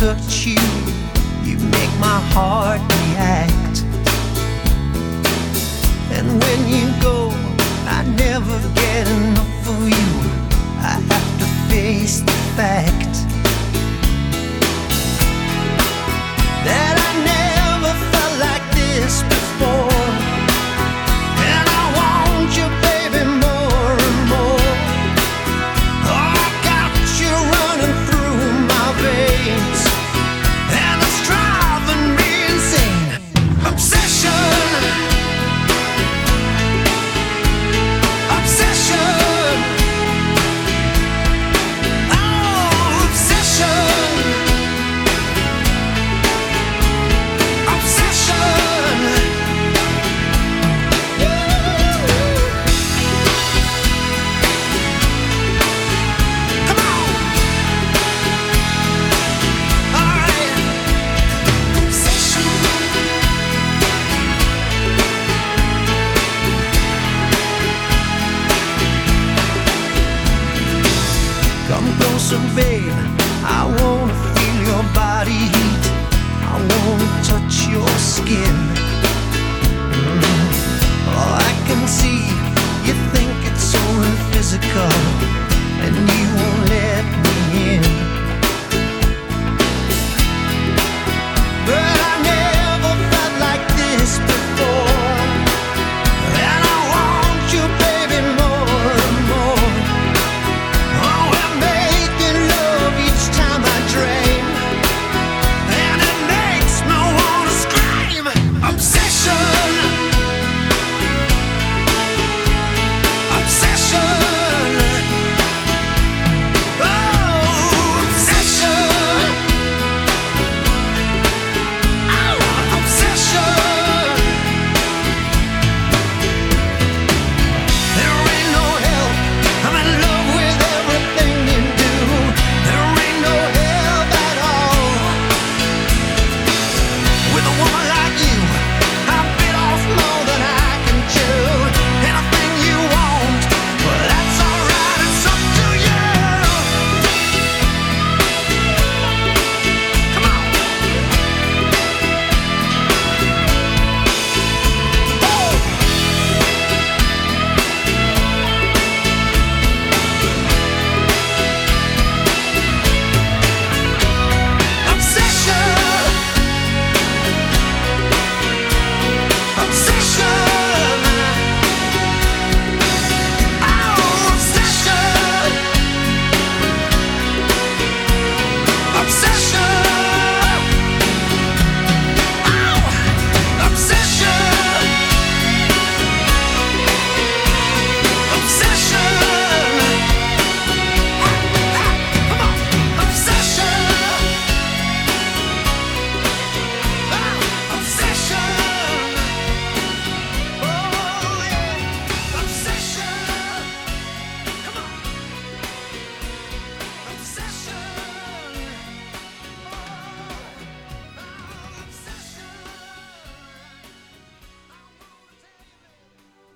touch you, you make my heart react. And when you go, I never get enough of you. I have to face the fact that I never felt like this before. And I want you, baby, more and more. Oh, I got you running through my veins, and it's driving me insane. Obsession, obsession, oh, obsession, obsession. Come on, all right. Obsession. Come closer, babe. I wanna feel your body heat. I wanna touch your skin. Oh, I can see you think it's only physical,